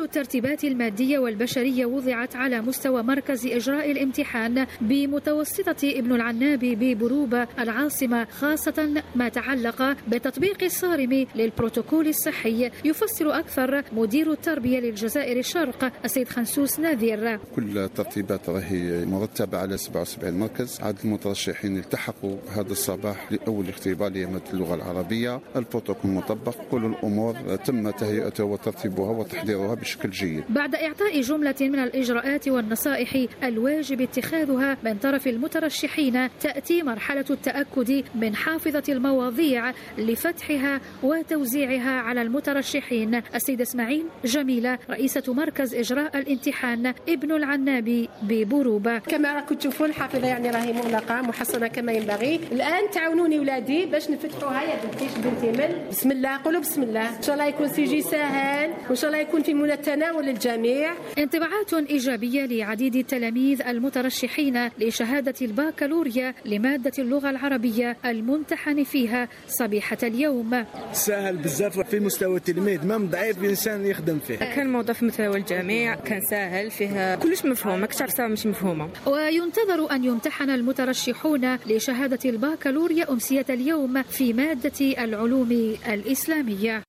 الترتيبات المادية والبشرية وضعت على مستوى مركز إجراء الامتحان بمتوسطة ابن العنابي ببروبة العاصمة، خاصة ما تعلق بالتطبيق الصارم للبروتوكول الصحي. يفسر أكثر مدير التربية للجزائر الشرق السيد خنسوس ناذير. كل الترتيبات راهي مرتبة على 77 مركز. عدد المترشحين التحقوا هذا الصباح لأول اختبار لمادة اللغة العربية. البروتوكول مطبق، كل الأمور تم تهيئتها وترتيبها وتحضيرها بشكل جيد. بعد إعطاء جملة من الإجراءات والنصائح الواجب اتخاذها من طرف المترشحين، تأتي مرحلة التأكد من حافظة المواضيع لفتحها وتوزيعها على المترشحين. السيدة اسماعيل جميلة رئيسة مركز إجراء الامتحان ابن العنابي ببروبة. كما راكم تشوفوا الحافظة يعني راهي مغلقة محصنة كما ينبغي. الآن تعاونوني ولادي باش نفتحوها. يا بنتي مل بسم الله، قولوا بسم الله. إن شاء الله يكون سيجي سهل وإن شاء الله يكون في منى التناول للجميع. انطباعات إيجابية لعديد التلاميذ المترشحين لشهادة الباكالوريا لمادة اللغة العربية الممتحن فيها صبيحة اليوم. سهل بزاف في مستوى التلميذ، ما ضعيف الإنسان يخدم فيه. كان الموضوع في مستوى الجميع، كان سهل فيها كلش مفهوم، أكثر صار مش مفهومة. وينتظر أن يمتحن المترشحون لشهادة الباكالوريا أمسية اليوم في مادة العلوم الإسلامية.